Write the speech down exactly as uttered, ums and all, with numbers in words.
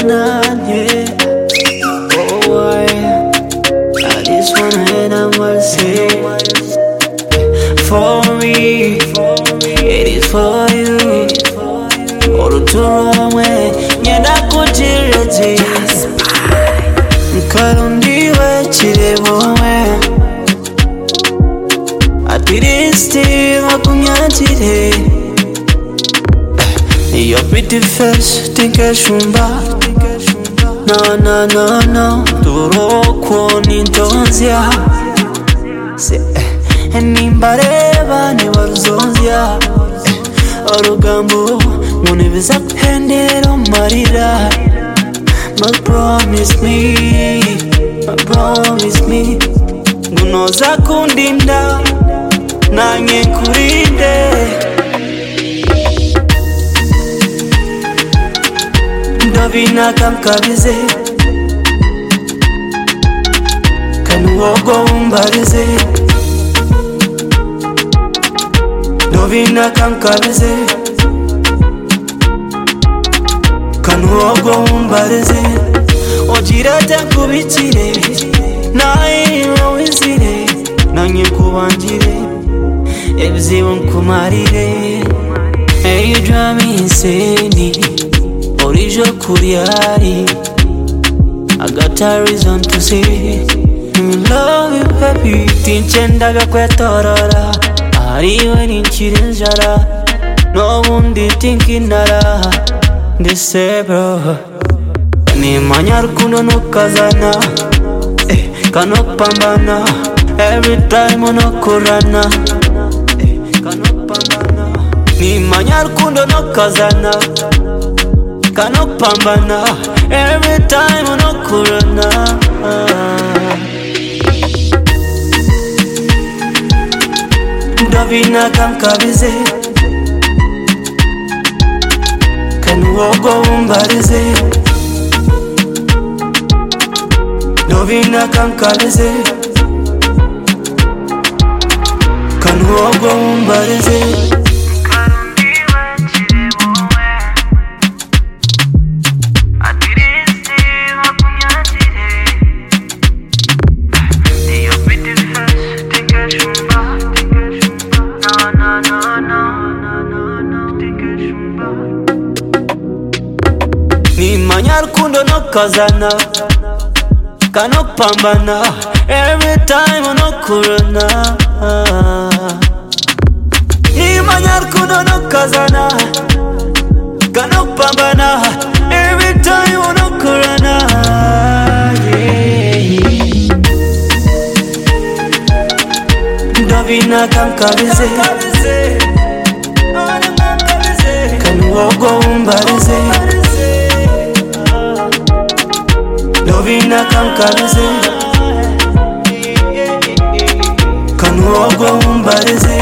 nanye. Oh, I, I just wanna hear them well say. For me, it is for you. Oruturo mwe, nyenda kujirete. Nkalundiwe chirebowe. Atiristi wakunyatire. Your pretty face, think I shumba. No, no, no, no. Turoko nintonzia. Se, nimbareba ni wazonzia. Orugambo, munibisa pendero marira. But promise me, but promise me. Gunoza kundinda, nange kurinde. Ndovina kamkabize, kanuogo umbarize. Ndovina kamkabize, kanuogo umbarize. Ojirete kubitire, nae wawizire. Nange kubanjire, ebizibu nkumarire. Hey, you drive me insane. Orijo kuriari, I got a reason to say I love you baby. Tinchenda vya torora, ariwe ninchirinjara. No mundi tinkinara, dise bro. Ni manyar kuno no kazana, eh, kano pambana. Every time ono kurana, eh, kano pambana. Ni manyar kuno no kazana, kano pambana. Every time ono kurana. Ndovina kamkabize, kanuogo umbarize. Ndovina kamkabize, kanuogo umbarize. Ni manyar kundo no kazana, kano pambana. Every time ono kurana. Ni manyar kundo no kazana, kano pambana. Every time ono kurana. Ndovina kamkabize, kanuogo umbarize. Ndovina kamkabize, kanuogo umbarize.